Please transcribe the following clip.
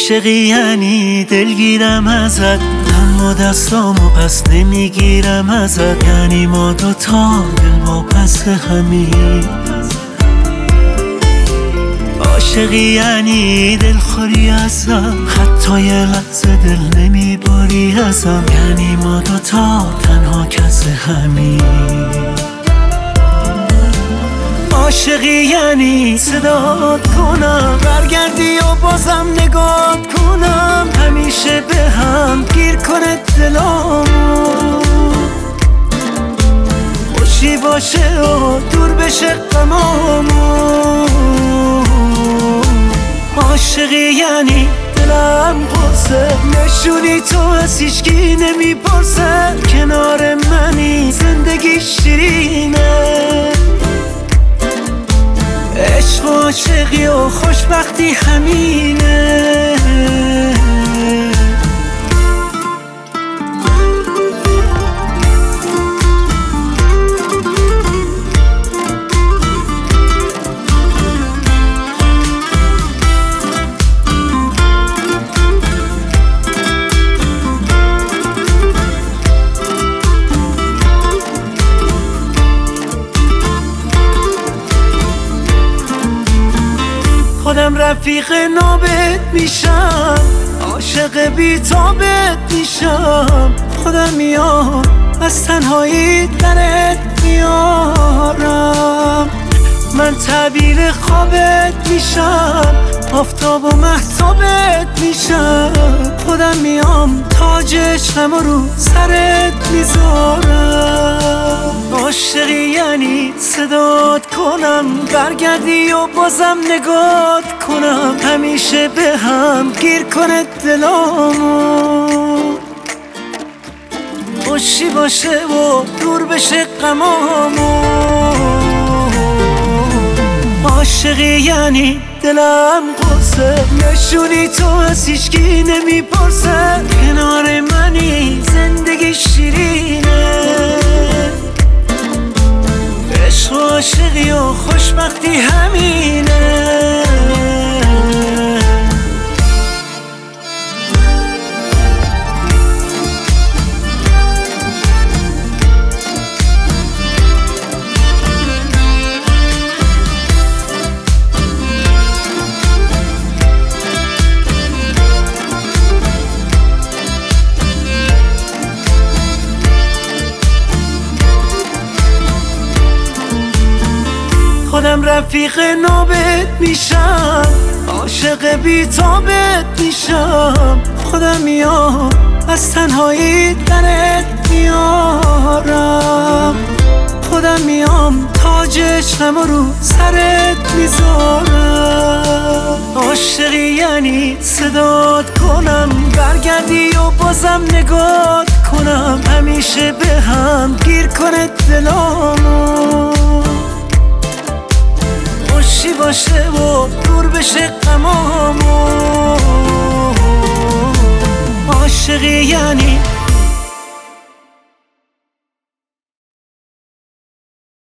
عاشقی یعنی دلگیرم ازت، اما دستامو پس نمیگیرم ازت. یعنی ما دوتا دل با پس همین. عاشقی یعنی دلخوری ازم، حتی یه لحظه دل نمیباری ازم. یعنی ما دوتا تنها کس همین. عاشقی یعنی صدات کنم برگردی و بازم نگات کنم، همیشه به هم گیر کنه دلامو، خوشی باشه و دور بشه غمامو. عاشقی یعنی دلم قرصه، نشونی تو از هیچکی نمیپرسه، کنار منی زندگی شیرینه. عشق و عاشقی و خوشبختی همینه. خودم رفیق نابت میشم، عاشق بی‌تابت میشم. خودم میام از تنهایی درت میارم، من تعبیر خوابت میشم، آفتاب و مهتابت میشم. خودم میام تاج عشقم رو سرت میذارم. عاشقی یعنی صدات کنم برگردی و بازم نگات کنم، همیشه به هم گیر کنه دلامو، خوشی باشه و دور بشه غمامو. عاشقی یعنی دلم قرصه، نشونی تو از هیچکی نمیپرسه، کنار منی زندگی شیرینه. عشق و عاشقی و خوشبختی همینه. خودم رفیق نابت میشم، عاشق بی‌تابت میشم. خودم میام از تنهایی درت میارم، خودم میام تاج عشقم رو سرت میذارم. عاشقی یعنی صدات کنم برگردی و بازم نگات کنم، همیشه به هم گیر کنه دلامو، خوشی باشه و دور بشه غمامو. عاشقی یعنی